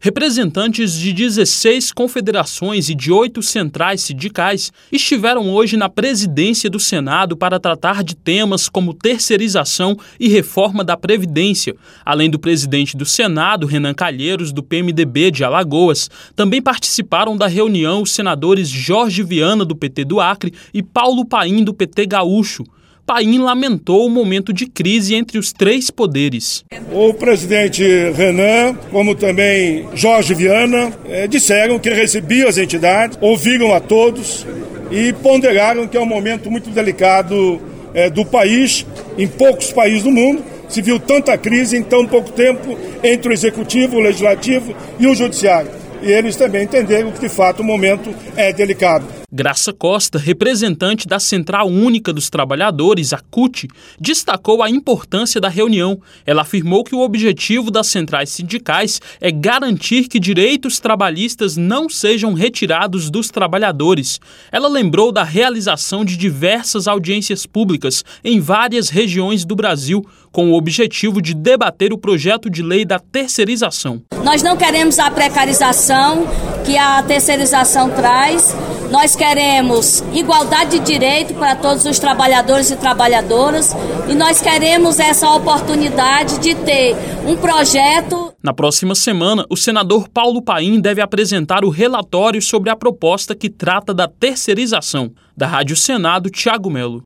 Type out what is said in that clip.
Representantes de 16 confederações e de 8 centrais sindicais estiveram hoje na presidência do Senado para tratar de temas como terceirização e reforma da Previdência. Além do presidente do Senado, Renan Calheiros, do PMDB de Alagoas, também participaram da reunião os senadores Jorge Viana, do PT do Acre, e Paulo Paim, do PT gaúcho. Paim lamentou o momento de crise entre os três poderes. O presidente Renan, como também Jorge Viana, disseram que recebiam as entidades, ouviram a todos e ponderaram que é um momento muito delicado do país. Em poucos países do mundo se viu tanta crise em tão pouco tempo entre o Executivo, o Legislativo e o Judiciário. E eles também entenderam que, de fato, o momento é delicado. Graça Costa, representante da Central Única dos Trabalhadores, a CUT, destacou a importância da reunião. Ela afirmou que o objetivo das centrais sindicais é garantir que direitos trabalhistas não sejam retirados dos trabalhadores. Ela lembrou da realização de diversas audiências públicas em várias regiões do Brasil, com o objetivo de debater o projeto de lei da terceirização. Nós não queremos a precarização que a terceirização traz. Nós queremos igualdade de direito para todos os trabalhadores e trabalhadoras e nós queremos essa oportunidade de ter um projeto. Na próxima semana, o senador Paulo Paim deve apresentar o relatório sobre a proposta que trata da terceirização. Da Rádio Senado, Thiago Melo.